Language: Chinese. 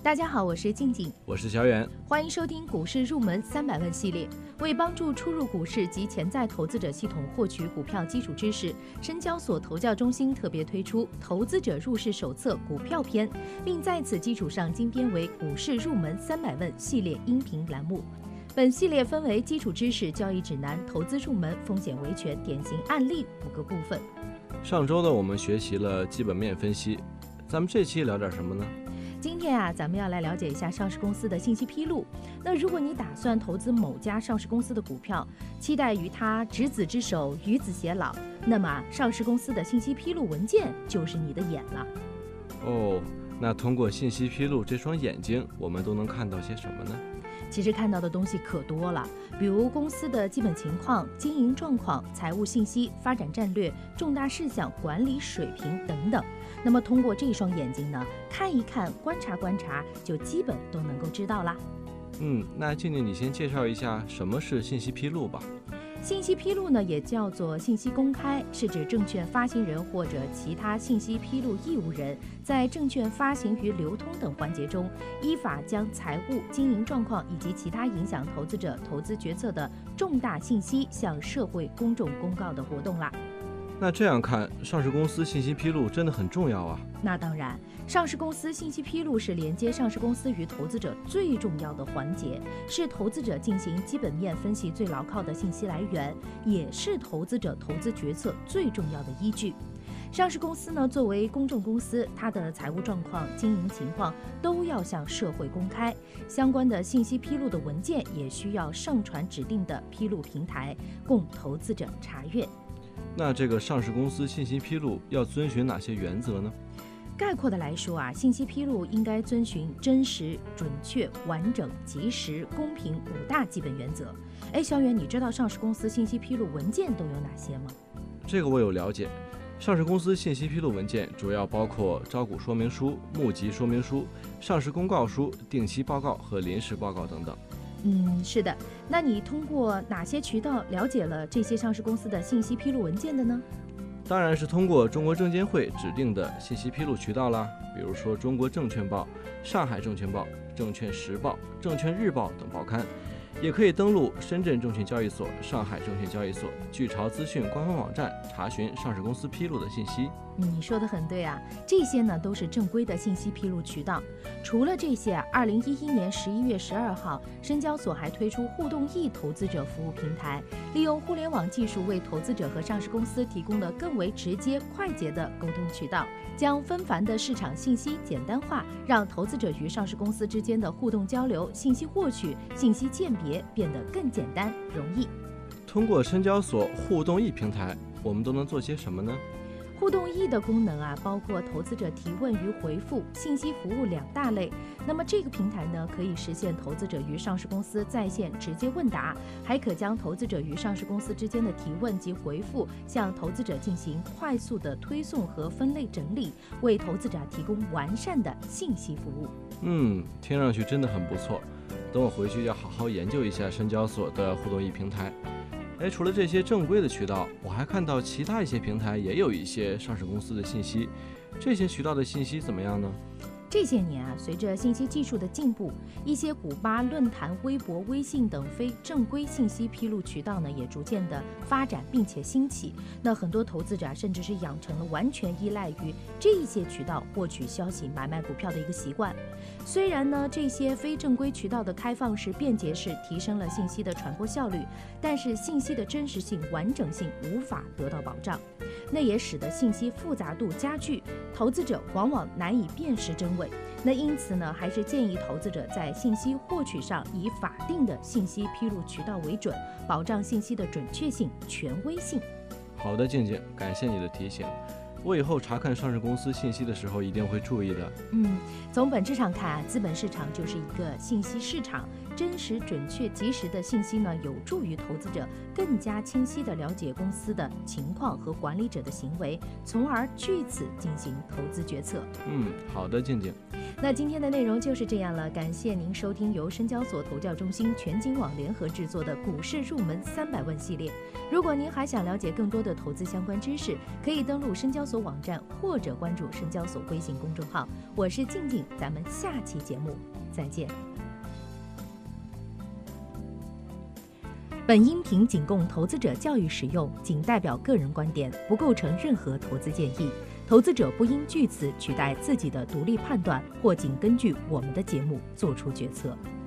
大家好，我是静静， 我是小远， 欢迎收听股市入门300问系列。为帮助初入股市及潜在投资者系统获取股票基础知识，深交所投教中心特别推出投资者入市手册股票篇，并在此基础上精编为股市入门300问系列音频栏目。本系列分为基础知识、交易指南、投资入门、风险维权、典型案例5个部分。 上周呢，我们学习了基本面分析，咱们这期聊点什么呢？ 今天咱们要来了解一下上市公司的信息披露。那如果你打算投资某家上市公司的股票，期待与它执子之手，与子偕老，那么上市公司的信息披露文件就是你的眼了。 哦，那通过信息披露这双眼睛，我们都能看到些什么呢？ 其实看到的东西可多了，比如公司的基本情况、经营状况、财务信息、发展战略、重大事项、管理水平等等。那么通过这双眼睛呢，看一看、观察观察，就基本都能够知道啦。 那静静你先介绍一下什么是信息披露吧。 信息披露呢，也叫做信息公开，是指证券发行人或者其他信息披露义务人在证券发行与流通等环节中，依法将财务、经营状况以及其他影响投资者投资决策的重大信息向社会公众公告的活动啦。 那这样看，上市公司信息披露真的很重要啊。 那当然，上市公司信息披露是连接上市公司与投资者最重要的环节，是投资者进行基本面分析最牢靠的信息来源，也是投资者投资决策最重要的依据。上市公司呢，作为公众公司，它的财务状况、经营情况都要向社会公开，相关的信息披露的文件也需要上传指定的披露平台，供投资者查阅。 那这个上市公司信息披露要遵循哪些原则呢？ 概括的来说信息披露应该遵循真实、准确、完整、及时、公平5大基本原则。小远，你知道上市公司信息披露文件都有哪些吗？ 这个我有了解。上市公司信息披露文件主要包括招股说明书、募集说明书、上市公告书、定期报告和临时报告等等。 是的。那你通过哪些渠道了解了这些上市公司的信息披露文件的呢？ 当然是通过中国证监会指定的信息披露渠道啦，比如说中国证券报、上海证券报、证券时报、证券日报等报刊，也可以登录深圳证券交易所、上海证券交易所、巨潮资讯官方网站查询上市公司披露的信息。 你说的很对这些呢都是正规的信息披露渠道。除了这些2011年11月12号，深交所还推出互动易投资者服务平台，利用互联网技术为投资者和上市公司提供了更为直接、快捷的沟通渠道，将纷繁的市场信息简单化，让投资者与上市公司之间的互动交流、信息获取、信息鉴别变得更简单容易。 通过深交所互动易平台，我们都能做些什么呢？ 互动易的功能包括投资者提问与回复、信息服务2大类。那么这个平台呢，可以实现投资者与上市公司在线直接问答，还可将投资者与上市公司之间的提问及回复向投资者进行快速的推送和分类整理，为投资者提供完善的信息服务。 听上去真的很不错。等我回去要好好研究一下深交所的互动易平台。除了这些正规的渠道，我还看到其他一些平台也有一些上市公司的信息，这些渠道的信息怎么样呢？ 这些年随着信息技术的进步，一些股吧、论坛、微博、微信等非正规信息披露渠道呢，也逐渐的发展并且兴起。那很多投资者甚至是养成了完全依赖于这些渠道获取消息、买卖股票的一个习惯。虽然呢，这些非正规渠道的开放式、便捷式提升了信息的传播效率，但是信息的真实性、完整性无法得到保障，那也使得信息复杂度加剧，投资者往往难以辨识真伪。那因此呢，还是建议投资者在信息获取上以法定的信息披露渠道为准，保障信息的准确性、权威性。 好的，静静，感谢你的提醒。我以后查看上市公司信息的时候一定会注意的。 从本质上看资本市场就是一个信息市场，真实、准确、及时的信息呢，有助于投资者更加清晰地了解公司的情况和管理者的行为，从而据此进行投资决策。 好的，静静。 那今天的内容就是这样了，感谢您收听由深交所投教中心、全景网联合制作的股市入门300问系列。如果您还想了解更多的投资相关知识，可以登录深交所所网站或者关注深交所微信公众号。我是静静，咱们下期节目再见。本音频仅供投资者教育使用，仅代表个人观点，不构成任何投资建议。投资者不应据此取代自己的独立判断，或仅根据我们的节目做出决策。